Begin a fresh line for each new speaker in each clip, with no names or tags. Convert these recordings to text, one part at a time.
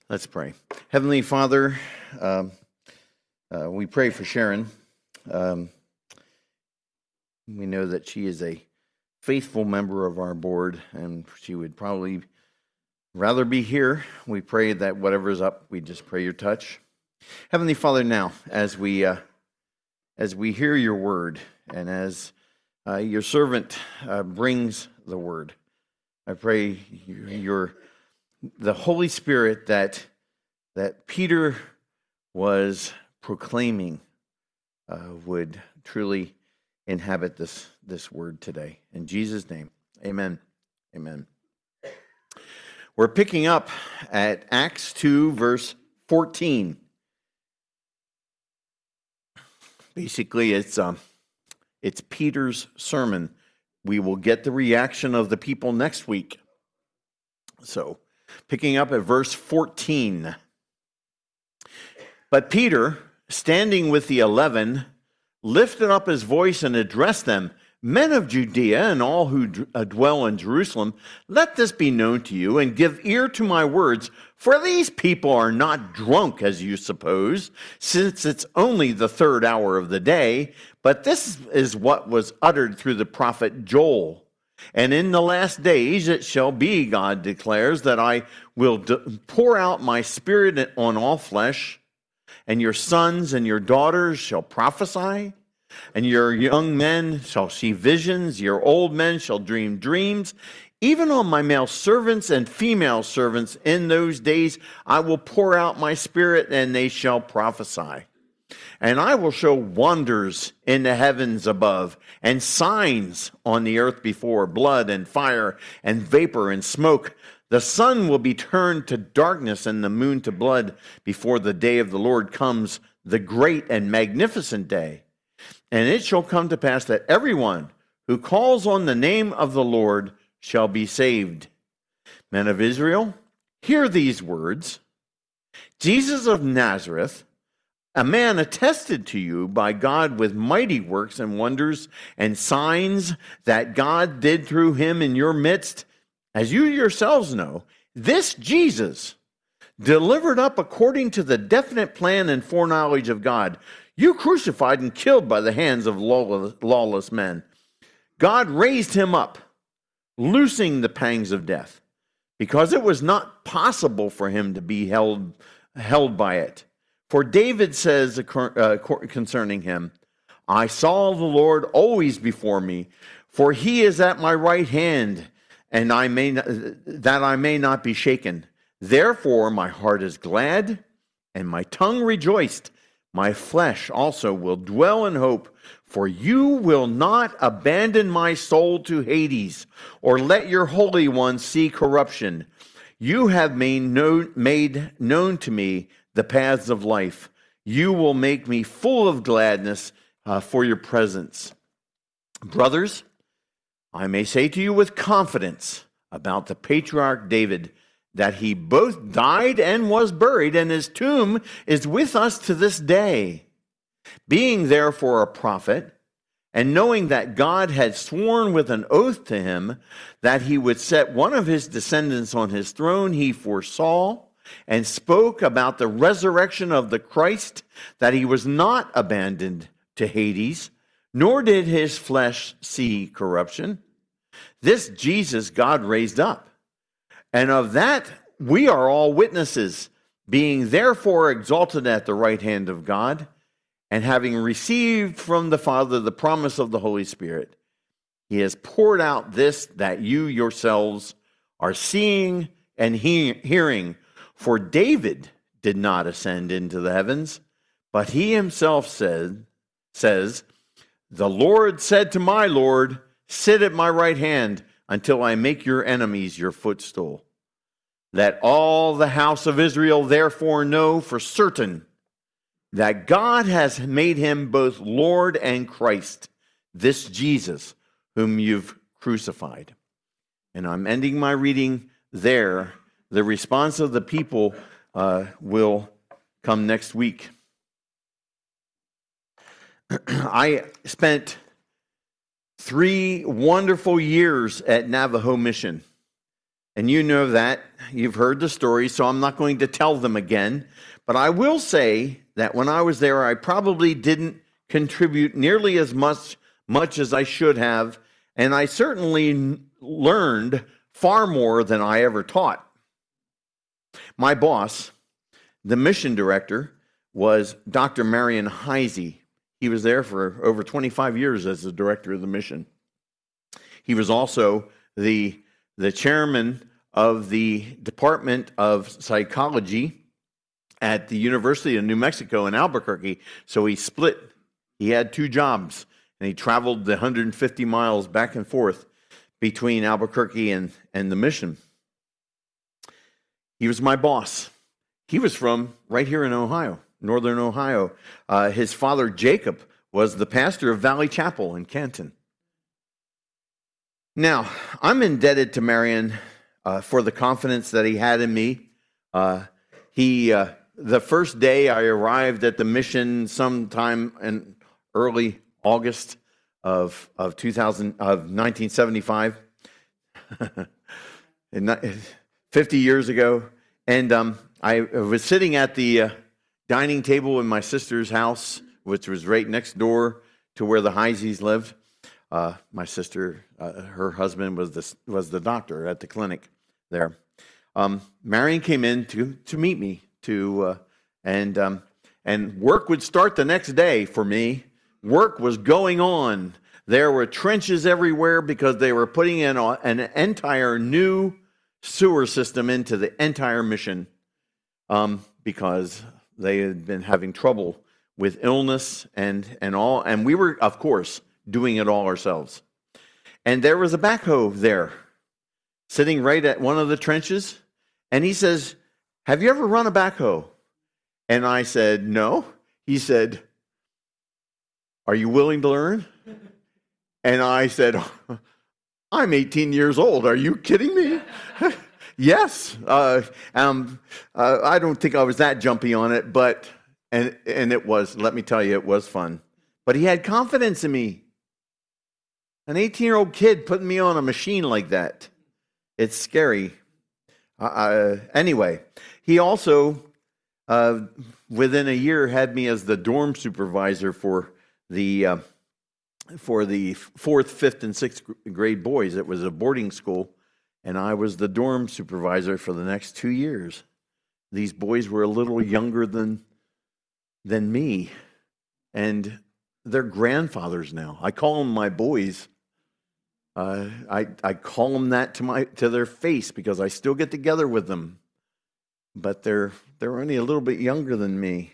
Let's pray. Heavenly Father, we pray for Sharon. We know that she is a faithful member of our board, and she would probably rather be here. We pray that whatever's up, we just pray your touch. Heavenly Father, now, as we hear your word, and as your servant brings the word, I pray the Holy Spirit that Peter was proclaiming would truly inhabit this word today. In Jesus' name, amen. Amen. We're picking up at Acts 2, verse 14. Basically, it's Peter's sermon. We will get the reaction of the people next week. So, picking up at verse 14. But Peter, standing with the 11, lifted up his voice and addressed them, "Men of Judea and all who dwell in Jerusalem, let this be known to you, and give ear to my words, for these people are not drunk, as you suppose, since it's only the third hour of the day, but this is what was uttered through the prophet Joel. And in the last days it shall be, God declares, that I will pour out my spirit on all flesh, and your sons and your daughters shall prophesy, and your young men shall see visions, your old men shall dream dreams. Even on my male servants and female servants in those days I will pour out my spirit, and they shall prophesy. And I will show wonders in the heavens above, and signs on the earth before, blood and fire and vapor and smoke. The sun will be turned to darkness and the moon to blood before the day of the Lord comes, the great and magnificent day. And it shall come to pass that everyone who calls on the name of the Lord shall be saved. Men of Israel, hear these words. Jesus of Nazareth, a man attested to you by God with mighty works and wonders and signs that God did through him in your midst, as you yourselves know, this Jesus, delivered up according to the definite plan and foreknowledge of God, you crucified and killed by the hands of lawless men. God raised him up, loosing the pangs of death, because it was not possible for him to be held by it. For David says concerning him, I saw the Lord always before me, for he is at my right hand, and I may not be shaken. Therefore my heart is glad, and my tongue rejoiced. My flesh also will dwell in hope, for you will not abandon my soul to Hades, or let your Holy One see corruption. You have made known to me the paths of life. You will make me full of gladness for your presence. Brothers, I may say to you with confidence about the patriarch David, that he both died and was buried, and his tomb is with us to this day. Being therefore a prophet, and knowing that God had sworn with an oath to him that he would set one of his descendants on his throne, he foresaw and spoke about the resurrection of the Christ, that he was not abandoned to Hades, nor did his flesh see corruption. This Jesus God raised up, and of that we are all witnesses, being therefore exalted at the right hand of God, and having received from the Father the promise of the Holy Spirit, he has poured out this that you yourselves are seeing and hearing. For David did not ascend into the heavens, but he himself says, the Lord said to my Lord, sit at my right hand until I make your enemies your footstool. Let all the house of Israel therefore know for certain that God has made him both Lord and Christ, this Jesus whom you've crucified. And I'm ending my reading there. The response of the people will come next week. I spent 3 wonderful years at Navajo Mission. And you know that. You've heard the story, so I'm not going to tell them again. But I will say that when I was there, I probably didn't contribute nearly as much as I should have, and I certainly learned far more than I ever taught. My boss, the mission director, was Dr. Marion Heisey. He was there for over 25 years as the director of the mission. He was also the chairman of the Department of Psychology at the University of New Mexico in Albuquerque. So he split. He had two jobs, and he traveled the 150 miles back and forth between Albuquerque and the mission. He was my boss. He was from right here in Ohio, northern Ohio. His father, Jacob, was the pastor of Valley Chapel in Canton. Now, I'm indebted to Marion for the confidence that he had in me. The first day I arrived at the mission sometime in early August of 1975, 50 years ago, and I was sitting at the dining table in my sister's house, which was right next door to where the Heiseys lived. My sister, her husband was the doctor at the clinic there. Marion came in to meet me and work would start the next day for me. Work was going on. There were trenches everywhere because they were putting in an entire new sewer system into the entire mission because they had been having trouble with illness and all. And we were, of course, doing it all ourselves. And there was a backhoe there sitting right at one of the trenches. And he says, "Have you ever run a backhoe?" And I said, "No." He said, "Are you willing to learn?" And I said, "I'm 18 years old. Are you kidding me?" Yes. I don't think I was that jumpy on it, but and it was, let me tell you, it was fun. But he had confidence in me. An 18-year-old kid putting me on a machine like that. It's scary. Anyway, he also, within a year, had me as the dorm supervisor for the 4th, 5th, and 6th grade boys. It was a boarding school, and I was the dorm supervisor for the next 2 years. These boys were a little younger than me, and they're grandfathers now. I call them my boys. I call them that to their face because I still get together with them, but they're only a little bit younger than me.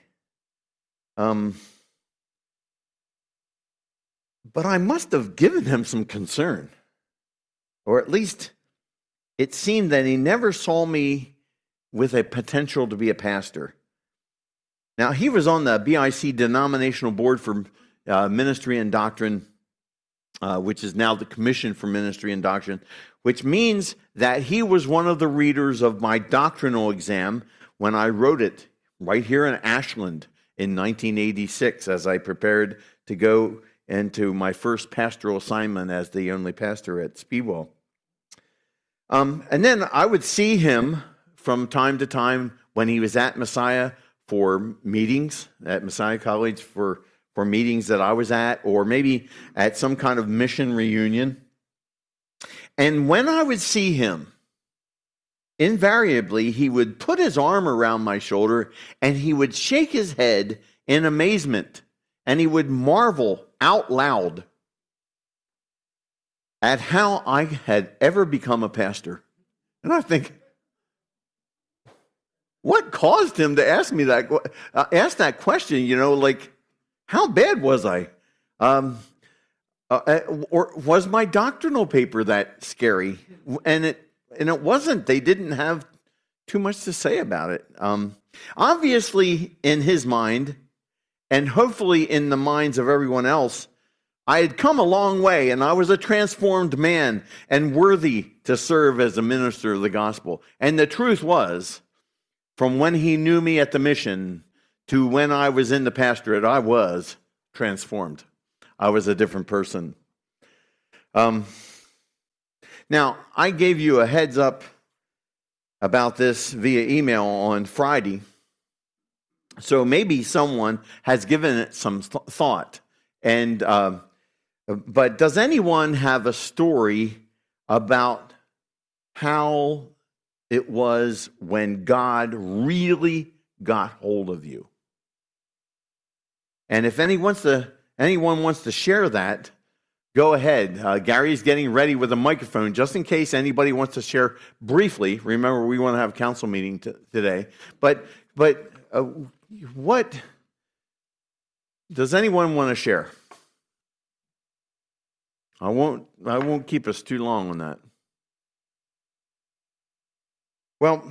But I must have given him some concern, or at least it seemed that he never saw me with a potential to be a pastor. Now, he was on the BIC denominational board for ministry and doctrine, which is now the Commission for Ministry and Doctrine, which means that he was one of the readers of my doctrinal exam when I wrote it right here in Ashland in 1986 as I prepared to go into my first pastoral assignment as the only pastor at Speedwell. And then I would see him from time to time when he was at Messiah for meetings, at Messiah College for meetings that I was at, or maybe at some kind of mission reunion. And when I would see him, invariably, he would put his arm around my shoulder and he would shake his head in amazement, and he would marvel out loud at how I had ever become a pastor. And I think, what caused him to ask me that question? Like, how bad was I? Or was my doctrinal paper that scary? And it wasn't. They didn't have too much to say about it. Obviously, in his mind, and hopefully in the minds of everyone else, I had come a long way, and I was a transformed man and worthy to serve as a minister of the gospel. And the truth was, from when he knew me at the mission to when I was in the pastorate, I was transformed. I was a different person. Now, I gave you a heads up about this via email on Friday. So maybe someone has given it some thought. And but does anyone have a story about how it was when God really got hold of you? And if anyone wants to share that, go ahead. Gary's getting ready with a microphone just in case anybody wants to share briefly. Remember, we want to have a council meeting today. But what does anyone want to share? I won't keep us too long on that. Well,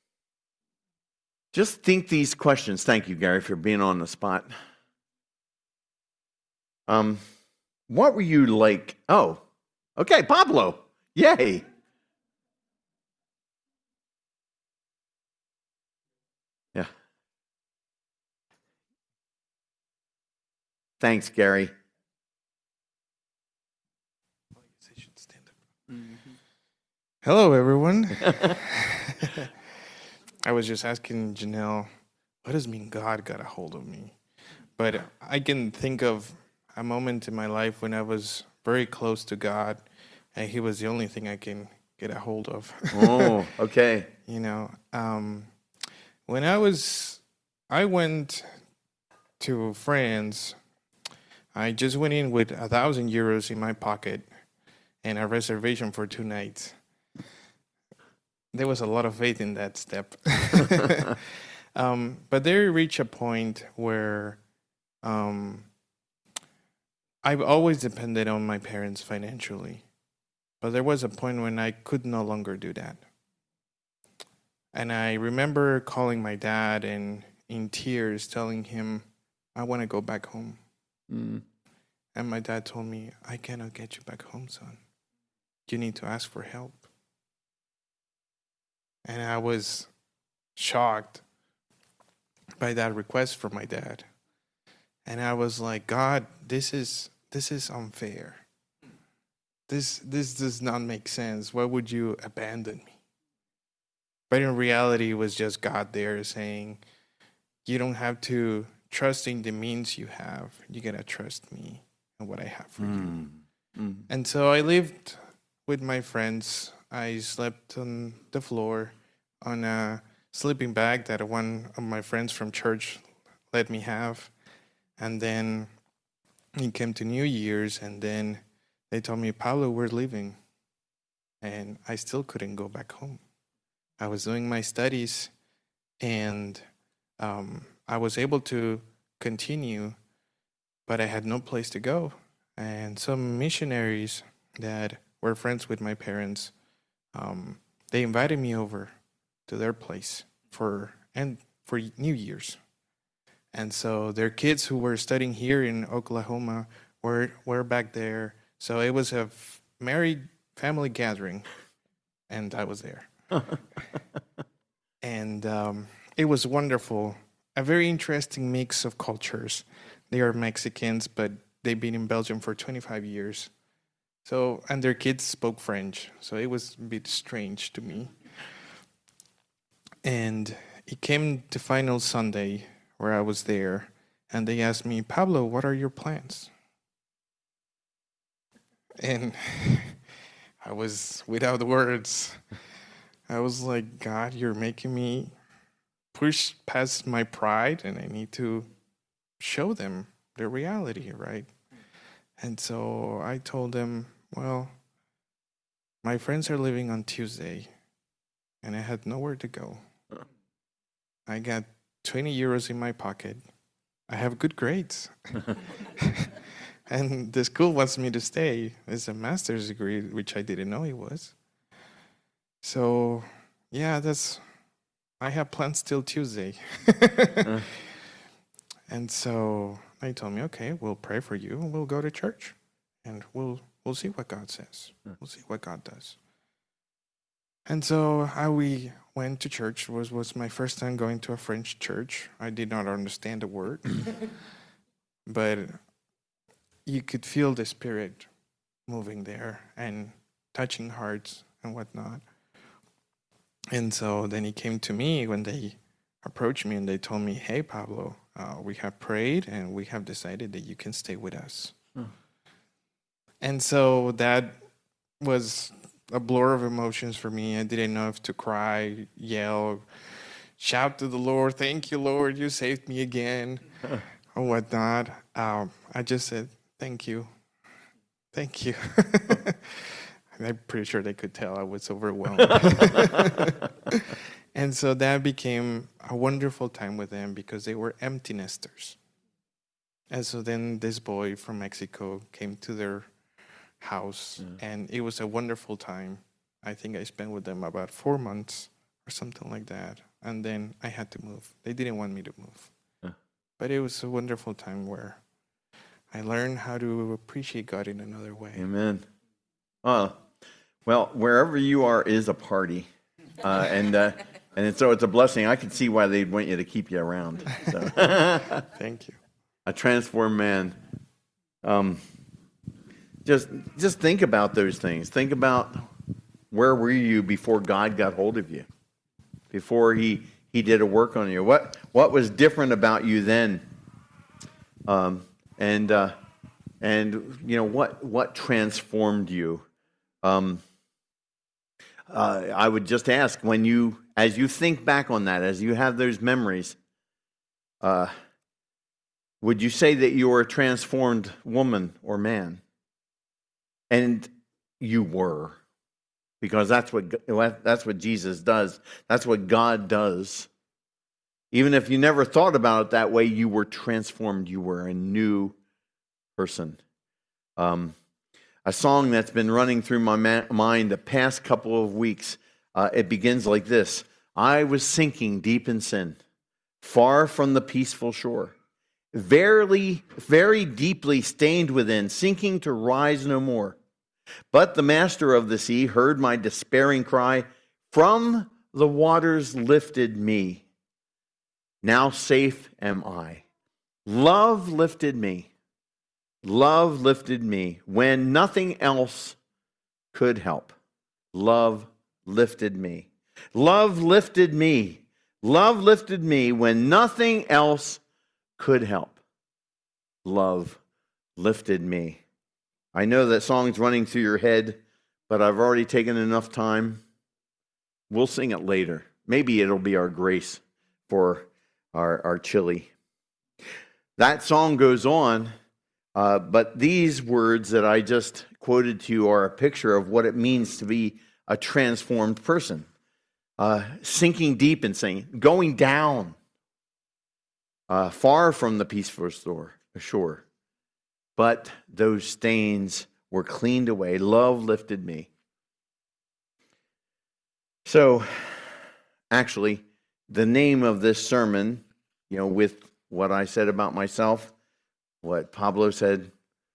just think these questions. Thank you, Gary, for being on the spot. What were you like? Oh, okay, Pablo. Yay. Yeah. Thanks, Gary.
Hello, everyone. I was just asking Janelle, what does it mean God got a hold of me? But I can think of a moment in my life when I was very close to God, and He was the only thing I can get a hold of.
Oh, okay.
You know, when I went to France, I just went in with 1,000 euros in my pocket and a reservation for 2 nights. There was a lot of faith in that step. But they reached a point where I've always depended on my parents financially. But there was a point when I could no longer do that. And I remember calling my dad and in tears telling him, I want to go back home.
Mm.
And my dad told me, I cannot get you back home, son. You need to ask for help. And I was shocked by that request from my dad. And I was like, God, this is unfair. This does not make sense. Why would you abandon me? But in reality, it was just God there saying, you don't have to trust in the means you have. You got to trust me and what I have for you. Mm. And so I lived with my friends. I slept on the floor on a sleeping bag that one of my friends from church let me have. And then it came to New Year's, and then they told me, Pablo, we're leaving. And I still couldn't go back home. I was doing my studies, and I was able to continue, but I had no place to go. And some missionaries that were friends with my parents, they invited me over to their place for New Year's. And so their kids who were studying here in Oklahoma were back there. So it was a married family gathering, and I was there. And it was wonderful. A very interesting mix of cultures. They are Mexicans, but they've been in Belgium for 25 years. So, and their kids spoke French. So it was a bit strange to me. And it came to final Sunday where I was there, and they asked me, Pablo, what are your plans? And I was without words. I was like, God, you're making me push past my pride, and I need to show them the reality, right? And so I told them, well, my friends are leaving on Tuesday, and I had nowhere to go. I got 20 euros in my pocket. I have good grades. And the school wants me to stay. It's a master's degree, which I didn't know it was. So, yeah, I have plans till Tuesday. And so they told me, okay, we'll pray for you and we'll go to church. And we'll see what God says. We'll see what God does. And so we went to church. It was my first time going to a French church. I did not understand a word. But you could feel the Spirit moving there and touching hearts and whatnot. And so then he came to me when they approached me and they told me, hey, Pablo, we have prayed and we have decided that you can stay with us. And so that was a blur of emotions for me. I didn't know if to cry, yell, shout to the Lord, thank you, Lord, you saved me again, or whatnot. I just said, thank you. Thank you. And I'm pretty sure they could tell I was overwhelmed. And so that became a wonderful time with them because they were empty nesters. And so then this boy from Mexico came to their house, and it was a wonderful time. I think I spent with them about 4 months or something like that. And then I had to move. They didn't want me to move. But it was a wonderful time where I learned how to appreciate God in another way.
Amen. Well, wherever you are is a party. And so it's a blessing. I can see why they'd want you to keep you around. So.
Thank you.
A transformed man. Just think about those things. Think about where were you before God got hold of you, before He did a work on you. What was different about you then? And you know what transformed you? I would just ask, as you think back on that, as you have those memories, would you say that you were a transformed woman or man? And you were, because that's what Jesus does. That's what God does. Even if you never thought about it that way, you were transformed. You were a new person. A song that's been running through my mind the past couple of weeks, it begins like this. I was sinking deep in sin, far from the peaceful shore, verily, very deeply stained within, sinking to rise no more. But the master of the sea heard my despairing cry, from the waters lifted me. Now safe am I. Love lifted me. Love lifted me when nothing else could help. Love lifted me. Love lifted me. Love lifted me when nothing else could help. Love lifted me. I know that song's running through your head, but I've already taken enough time. We'll sing it later. Maybe it'll be our grace for our chili. That song goes on. But these words that I just quoted to you are a picture of what it means to be a transformed person. Sinking deep and saying, going down, far from the peaceful shore. But those stains were cleaned away. Love lifted me. So, actually, the name of this sermon, with what I said about myself, what Pablo said,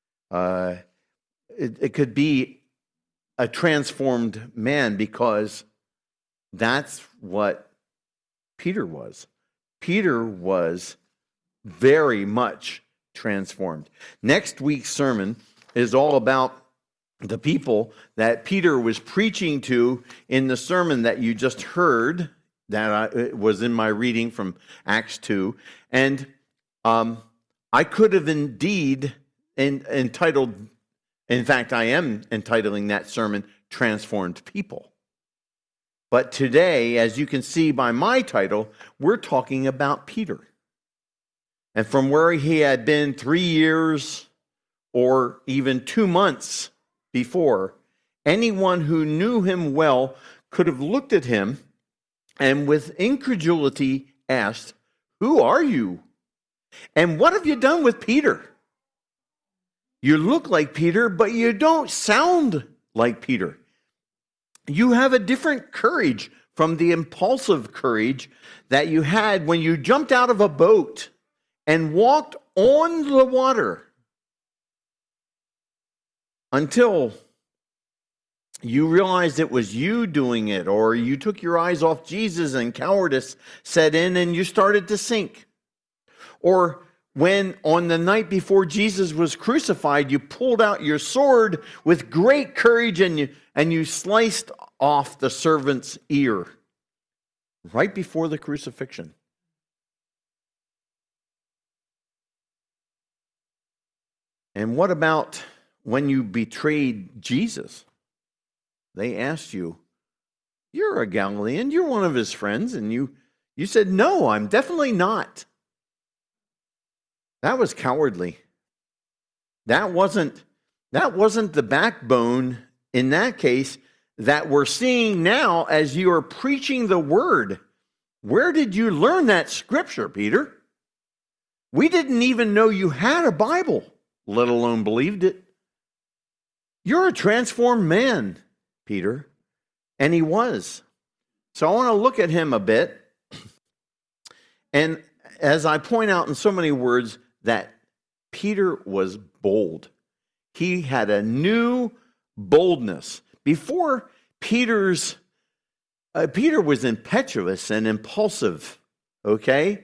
it could be a transformed man, because that's what Peter was. Peter was very much transformed. Next week's sermon is all about the people that Peter was preaching to in the sermon that you just heard, that was in my reading from Acts 2. And I could have indeed entitled, in fact, I am entitling that sermon, Transformed People. But today, as you can see by my title, we're talking about Peter. And from where he had been 3 years or even 2 months before, anyone who knew him well could have looked at him and with incredulity asked, "Who are you? And what have you done with Peter? You look like Peter, but you don't sound like Peter. You have a different courage from the impulsive courage that you had when you jumped out of a boat and walked on the water until you realized it was you doing it, or you took your eyes off Jesus and cowardice set in and you started to sink. Or when on the night before Jesus was crucified, you pulled out your sword with great courage and you sliced off the servant's ear right before the crucifixion. And what about when you betrayed Jesus? They asked you, you're a Galilean, you're one of his friends, and you said, no, I'm definitely not. That was cowardly. That wasn't the backbone in that case that we're seeing now as you are preaching the word. Where did you learn that scripture, Peter? We didn't even know you had a Bible, let alone believed it. You're a transformed man, Peter. And he was. So I want to look at him a bit. And as I point out in so many words, that Peter was bold. He had a new boldness. Before Peter was impetuous and impulsive, okay?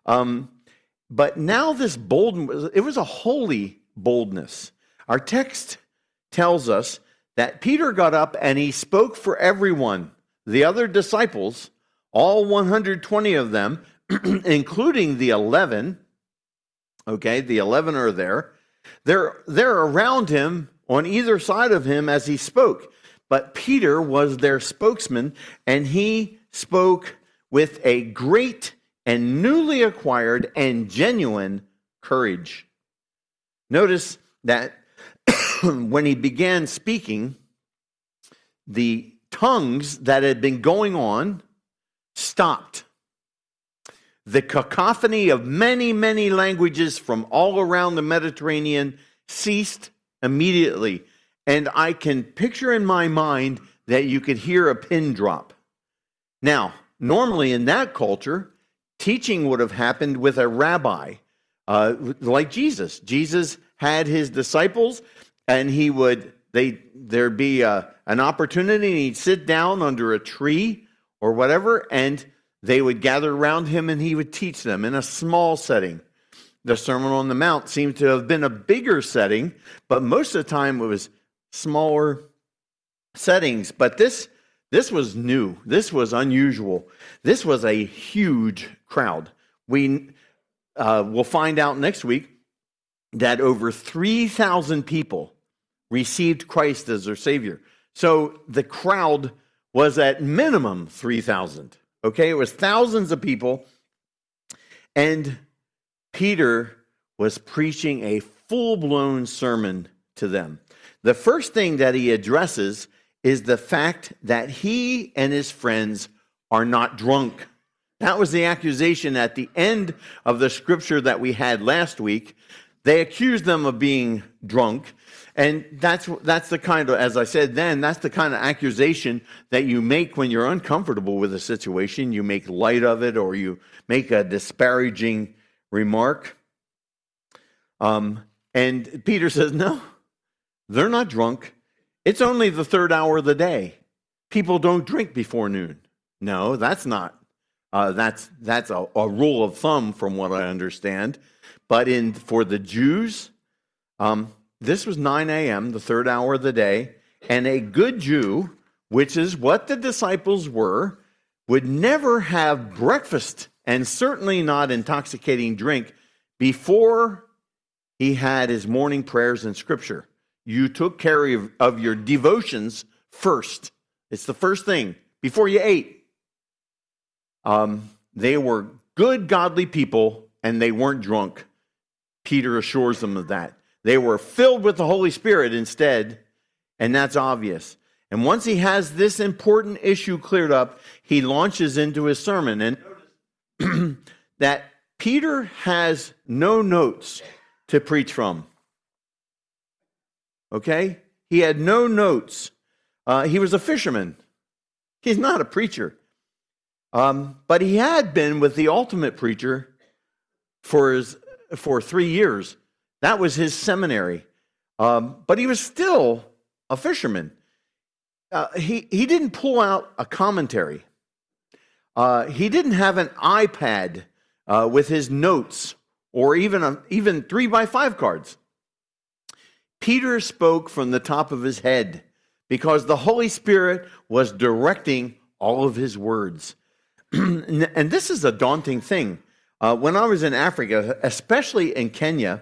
But now this boldness, it was a holy boldness. Our text tells us that Peter got up and he spoke for everyone. The other disciples, all 120 of them, including the 11, okay, the 11 are there. They're around him on either side of him as he spoke. But Peter was their spokesman, and he spoke with a great and newly acquired and genuine courage. Notice that when he began speaking, the tongues that had been going on stopped. The cacophony of many, many languages from all around the Mediterranean ceased immediately. And I can picture in my mind that you could hear a pin drop. Now, normally in that culture, teaching would have happened with a rabbi, like Jesus. Jesus had his disciples, and there'd be an opportunity, and he'd sit down under a tree or whatever, and they would gather around him, and he would teach them in a small setting. The Sermon on the Mount seemed to have been a bigger setting, but most of the time it was smaller settings. But this was new. This was unusual. This was a huge crowd. We'll find out next week that over 3,000 people received Christ as their Savior. So the crowd was at minimum 3,000. Okay, it was thousands of people. And Peter was preaching a full-blown sermon to them. The first thing that he addresses is the fact that he and his friends are not drunk. That was the accusation at the end of the scripture that we had last week. They accused them of being drunk. And that's the kind of, as I said then, that's the kind of accusation that you make when you're uncomfortable with a situation. You make light of it, or you make a disparaging remark. And Peter says, no, they're not drunk. It's only the third hour of the day. People don't drink before noon. No, that's not. That's a rule of thumb from what I understand. But for the Jews, this was 9 a.m., the third hour of the day, and a good Jew, which is what the disciples were, would never have breakfast, and certainly not intoxicating drink, before he had his morning prayers and scripture. You took care of your devotions first. It's the first thing, before you ate. They were good, godly people, and they weren't drunk. Peter assures them of that. They were filled with the Holy Spirit instead, and that's obvious. And once he has this important issue cleared up, he launches into his sermon. And notice that Peter has no notes to preach from. Okay? He had no notes. He was a fisherman. He's not a preacher. But he had been with the ultimate preacher for 3 years. That was his seminary. But he was still a fisherman. He didn't pull out a commentary. He didn't have an iPad with his notes, or even 3x5 cards. Peter spoke from the top of his head because the Holy Spirit was directing all of his words. And this is a daunting thing. When I was in Africa, especially in Kenya,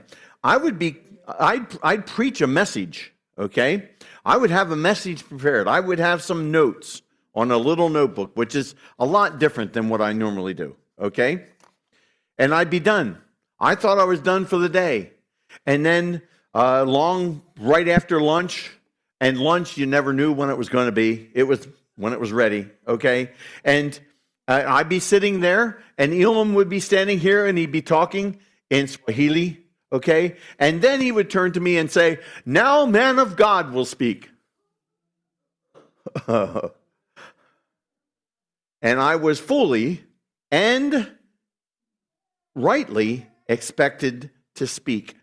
I'd preach a message, okay? I would have a message prepared. I would have some notes on a little notebook, which is a lot different than what I normally do, okay? And I'd be done. I thought I was done for the day. And then right after lunch, and lunch, you never knew when it was going to be. It was when it was ready, okay? And I'd be sitting there, and Elam would be standing here, and he'd be talking in Swahili, okay? And then he would turn to me and say, "Now man of God will speak." And I was fully and rightly expected to speak.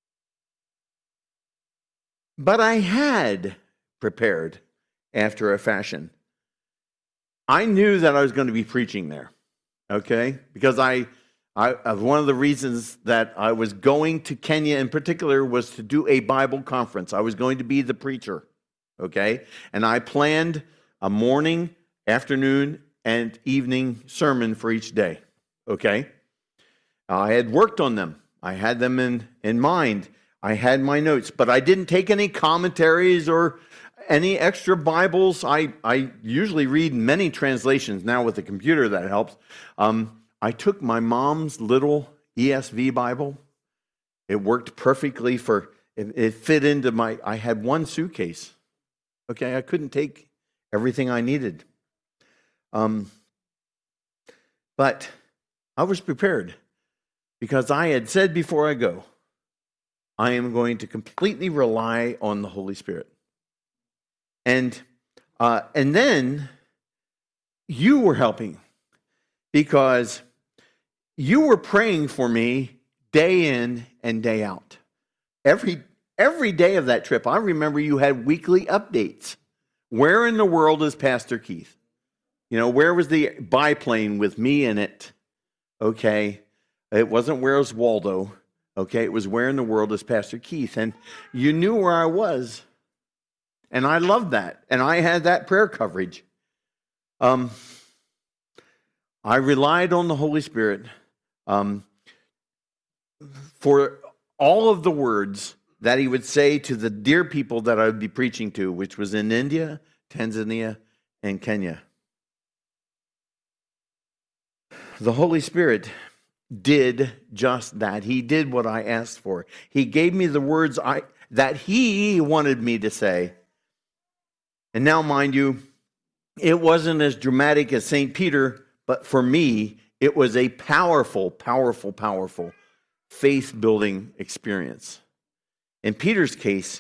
But I had prepared after a fashion. I knew that I was going to be preaching there, okay? Because one of the reasons that I was going to Kenya in particular was to do a Bible conference. I was going to be the preacher, okay? And I planned a morning, afternoon, and evening sermon for each day, okay? I had worked on them. I had them in mind. I had my notes, but I didn't take any commentaries or any extra Bibles. I usually read many translations. Now with the computer, that helps. I took my mom's little ESV Bible. It worked perfectly it fit into I had one suitcase. Okay, I couldn't take everything I needed. But I was prepared because I had said before I go, I am going to completely rely on the Holy Spirit. And then you were helping because you were praying for me day in and day out. Every day of that trip, I remember you had weekly updates. Where in the world is Pastor Keith? Where was the biplane with me in it? Okay. It wasn't where's Waldo. Okay. It was where in the world is Pastor Keith? And you knew where I was. And I loved that. And I had that prayer coverage. I relied on the Holy Spirit for all of the words that he would say to the dear people that I would be preaching to, which was in India, Tanzania, and Kenya. The Holy Spirit did just that. He did what I asked for. He gave me the words that he wanted me to say. And now, mind you, it wasn't as dramatic as St. Peter, but for me, it was a powerful, powerful, powerful faith-building experience. In Peter's case,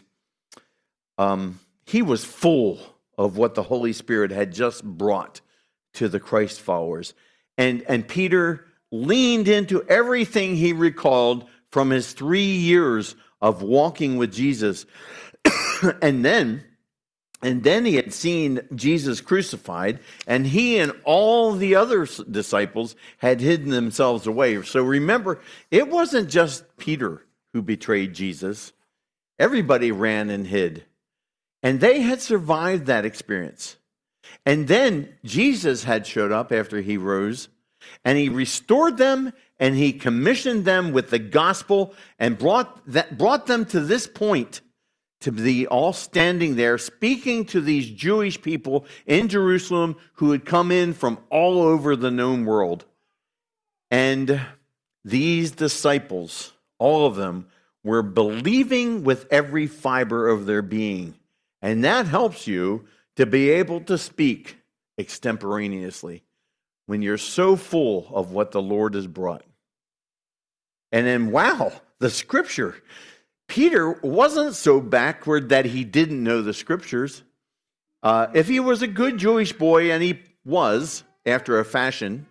he was full of what the Holy Spirit had just brought to the Christ followers. And Peter leaned into everything he recalled from his 3 years of walking with Jesus. And then he had seen Jesus crucified, and he and all the other disciples had hidden themselves away. So remember, it wasn't just Peter who betrayed Jesus. Everybody ran and hid. And they had survived that experience. And then Jesus had showed up after he rose, and he restored them, and he commissioned them with the gospel and brought them to this point, to be all standing there speaking to these Jewish people in Jerusalem who had come in from all over the known world. And these disciples, all of them, were believing with every fiber of their being. And that helps you to be able to speak extemporaneously when you're so full of what the Lord has brought. And then, wow, the scripture. Peter wasn't so backward that he didn't know the scriptures. If he was a good Jewish boy, and he was, after a fashion,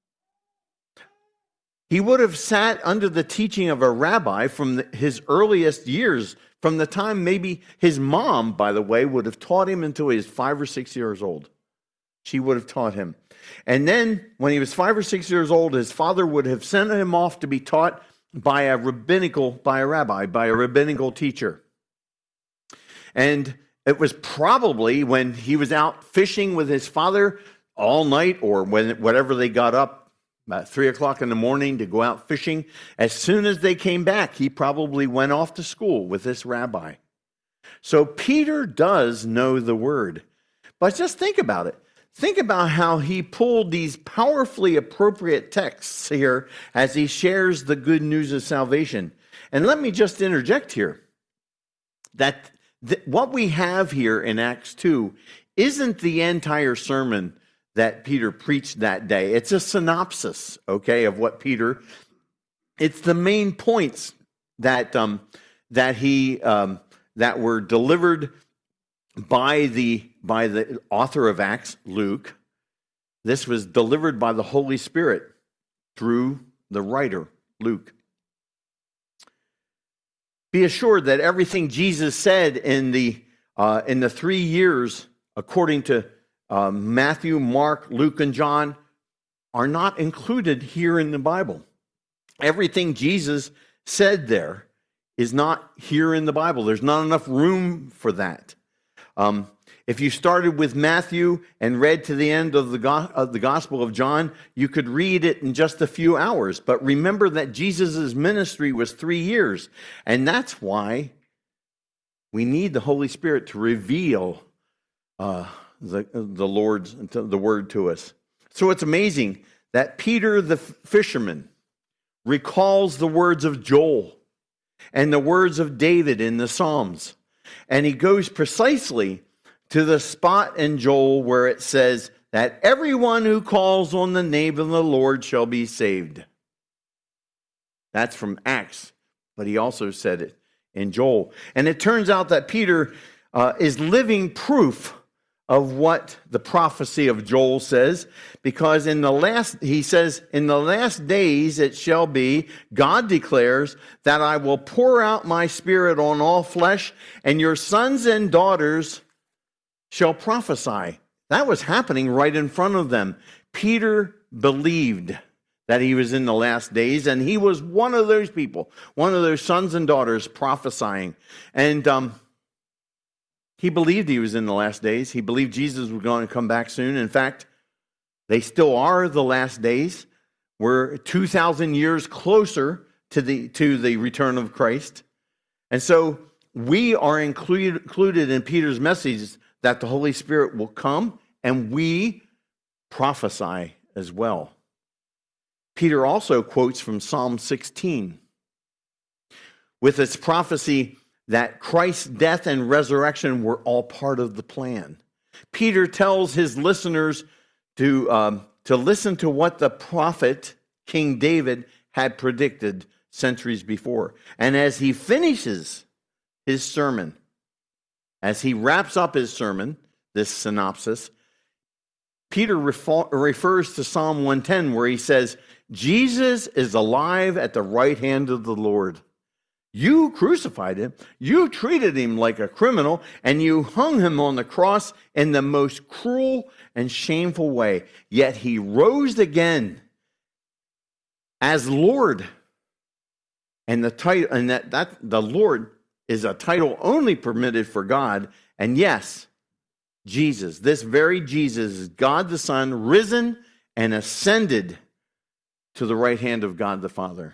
he would have sat under the teaching of a rabbi from his earliest years, from the time maybe his mom, by the way, would have taught him until he was 5 or 6 years old. She would have taught him. And then when he was 5 or 6 years old, his father would have sent him off to be taught by a rabbinical teacher. And it was probably when he was out fishing with his father all night or whatever they got up, about 3 o'clock in the morning to go out fishing. As soon as they came back, he probably went off to school with this rabbi. So Peter does know the word. But just think about it. Think about how he pulled these powerfully appropriate texts here as he shares the good news of salvation. And let me just interject here that what we have here in Acts 2 isn't the entire sermon that Peter preached that day. It's a synopsis, okay, of what Peter. It's the main points that that were delivered by the author of Acts, Luke. This was delivered by the Holy Spirit through the writer, Luke. Be assured that everything Jesus said in the 3 years, according to Matthew, Mark, Luke, and John, are not included here in the Bible. Everything Jesus said there is not here in the Bible. There's not enough room for that. If you started with Matthew and read to the end of the Gospel of John, you could read it in just a few hours. But remember that Jesus' ministry was 3 years. And that's why we need the Holy Spirit to reveal the word to us. So it's amazing that Peter the fisherman recalls the words of Joel and the words of David in the Psalms. And he goes precisely to the spot in Joel where it says that everyone who calls on the name of the Lord shall be saved. That's from Acts, but he also said it in Joel. And it turns out that Peter is living proof of what the prophecy of Joel says, because he says, in the last days it shall be, God declares, that I will pour out my spirit on all flesh, and your sons and daughters shall prophesy. That was happening right in front of them. Peter believed that he was in the last days, and he was one of those people, one of those sons and daughters prophesying. And he believed he was in the last days. He believed Jesus was going to come back soon. In fact, they still are the last days. We're 2,000 years closer to the return of Christ. And so we are included in Peter's message that the Holy Spirit will come, and we prophesy as well. Peter also quotes from Psalm 16 with its prophecy that Christ's death and resurrection were all part of the plan. Peter tells his listeners to listen to what the prophet King David had predicted centuries before. And as he finishes his sermon, as he wraps up his sermon, this synopsis, Peter refers to Psalm 110 where he says, Jesus is alive at the right hand of the Lord. You crucified him, you treated him like a criminal, and you hung him on the cross in the most cruel and shameful way. Yet he rose again as Lord. And the title, and that the Lord is a title only permitted for God. And yes, Jesus, this very Jesus, is God the Son, risen and ascended to the right hand of God the Father.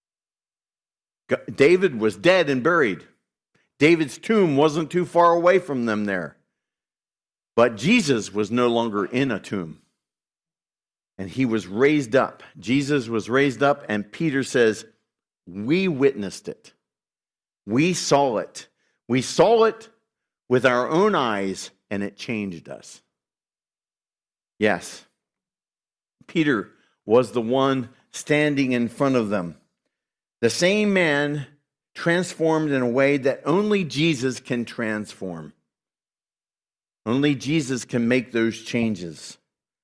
David was dead and buried. David's tomb wasn't too far away from them there. But Jesus was no longer in a tomb. And he was raised up. Jesus was raised up, and Peter says, we witnessed it. We saw it. We saw it with our own eyes, and it changed us. Yes, Peter was the one standing in front of them. The same man transformed in a way that only Jesus can transform. Only Jesus can make those changes.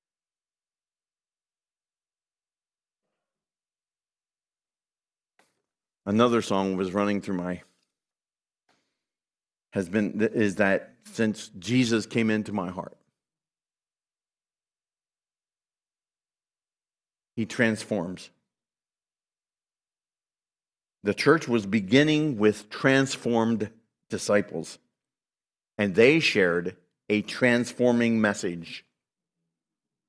Another song was running through is that since Jesus came into my heart, he transforms. The church was beginning with transformed disciples, and they shared a transforming message.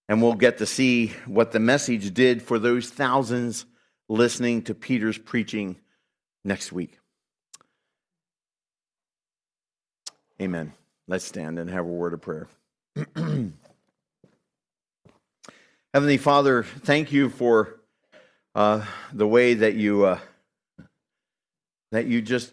And we'll get to see what the message did for those thousands listening to Peter's preaching next week. Amen. Let's stand and have a word of prayer. Heavenly Father, thank you for the way that you just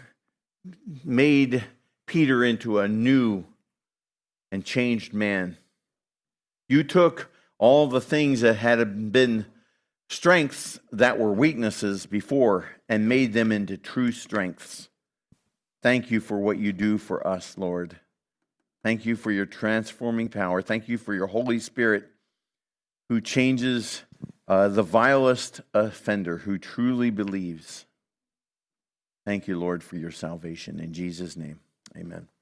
made Peter into a new and changed man. You took all the things that had been strengths that were weaknesses before and made them into true strengths. Thank you for what you do for us, Lord. Thank you for your transforming power. Thank you for your Holy Spirit who changes the vilest offender who truly believes. Thank you, Lord, for your salvation. In Jesus' name, amen.